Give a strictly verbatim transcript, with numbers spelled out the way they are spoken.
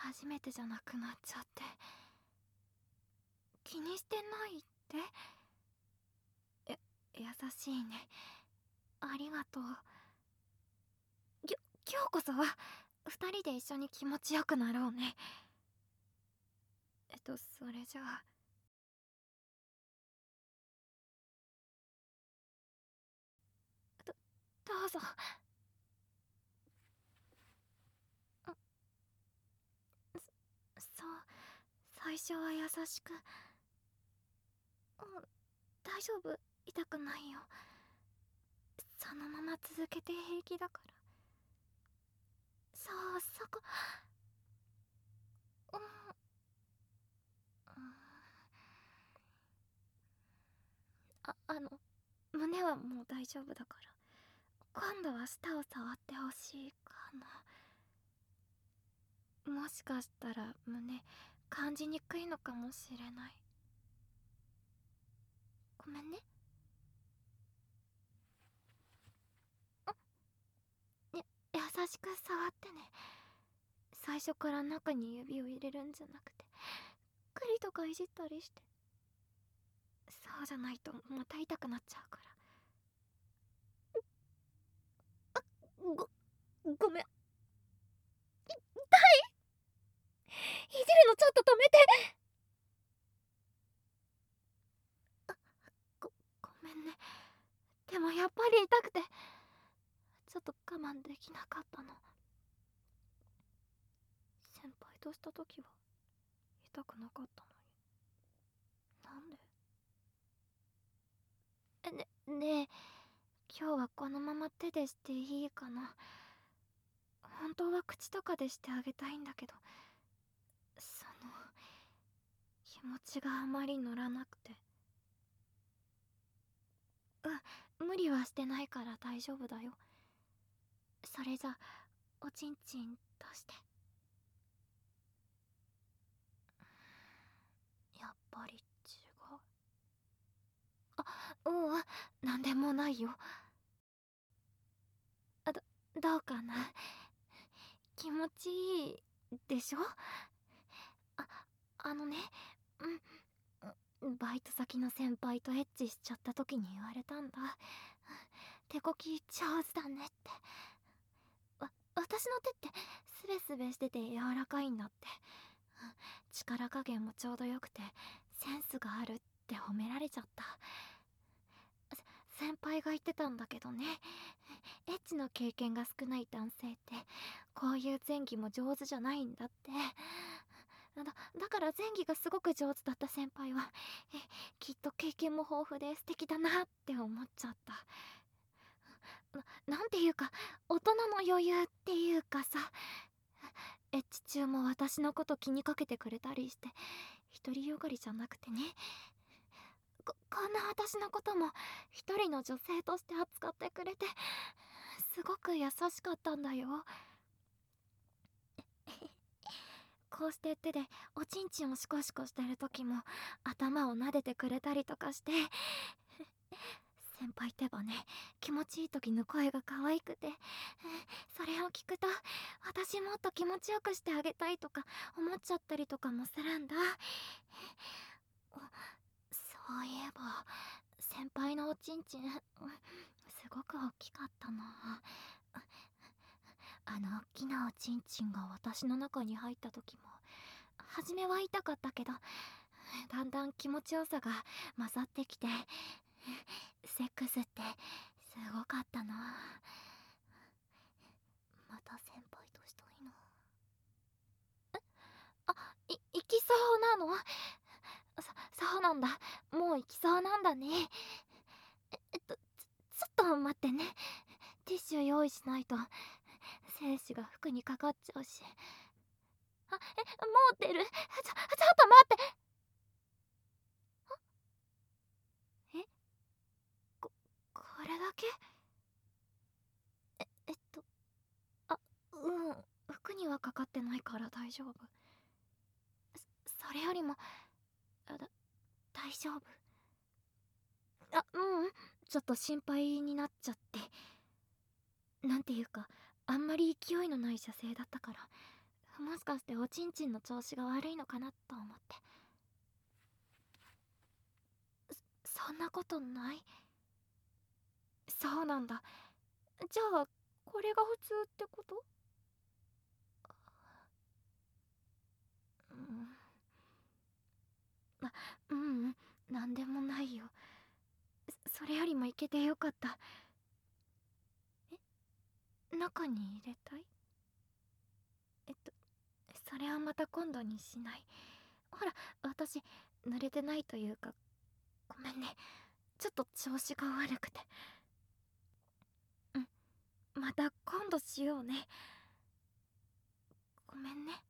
初めてじゃなくなっちゃって。気にしてないって？や、優しいね。ありがとう。きょ、今日こそは二人で一緒に気持ちよくなろうね。えっと、それじゃあ。ど、どうぞ。そう、最初は優しく。うん、大丈夫、痛くないよ。そのまま続けて平気だから。そう、そこ。うん、うん、あ、あの、胸はもう大丈夫だから。今度は舌を触ってほしいかな。もしかしたら胸感じにくいのかもしれない。ごめんね。や、優しく触ってね。最初から中に指を入れるんじゃなくて、クリとかいじったりして。そうじゃないとまた痛くなっちゃうから。ご、ごめん。痛い。いじるのちょっと止めて。ご、ごめんね。でもやっぱり痛くて、ちょっと我慢できなかったの。先輩とした時は痛くなかったのに。なんで？え、ね、ねえ、今日はこのまま手でしていいかな。本当は口とかでしてあげたいんだけど、その気持ちがあまり乗らなくて。うん、無理はしてないから大丈夫だよ。それじゃ、おちんちん出して。やっぱり違う。あ、ううん、なんでもないよ。あ、ど、どうかな。気持ちいいでしょ？あ、あのね、うん、バイト先の先輩とエッチしちゃった時に言われたんだ。手こき上手だねって。わ、私の手ってスベスベしてて柔らかいんだって。力加減もちょうどよくてセンスがあるって褒められちゃった。先輩が言ってたんだけどね、エッチの経験が少ない男性ってこういう前戯も上手じゃないんだって。だ、だから前戯がすごく上手だった先輩はえきっと経験も豊富で素敵だなって思っちゃった。な、なんていうか大人の余裕っていうかさ、エッチ中も私のこと気にかけてくれたりして独りよがりじゃなくてね、こ、こんな私のことも一人の女性として扱ってくれてすごく優しかったんだよ。こうして手でおちんちんをシコシコしてる時も頭を撫でてくれたりとかして、先輩ってばね、気持ちいい時の声が可愛くて、それを聞くと私もっと気持ちよくしてあげたいとか思っちゃったりとかもするんだ。そういえば先輩のおちんちんすごく大きかったな。あの大きなおちんちんが私の中に入った時も初めは痛かったけど、だんだん気持ちよさが勝ってきて、セックスってすごかったな。また先輩としたいな。あ、い、行きそうなの？そ、そうなんだ。もう行きそうなんだね。え、えっと、ちょ、ちょっと待ってね。ティッシュ用意しないと精子が服にかかっちゃうし。あ、え、もう出る。ちょ、ちょっと待って。え、こ、これだけ？え、えっと、あ、うん、服にはかかってないから大丈夫。そ、それよりも、あ、だ、大丈夫。あ、ううん、ちょっと心配になっちゃって。なんていうか、あんまり勢いのない射精だったからもしかしておちんちんの調子が悪いのかなと思って。そそんなことない。そうなんだ。じゃあこれが普通ってこと？うん。あ、ううん、なんでもないよ。そそれよりもいけてよかった。え、中に入れたい？えっとそれはまた今度にしない？ほら、私濡れてないというか、ごめんね、ちょっと調子が悪くて。うん、また今度しようね。ごめんね。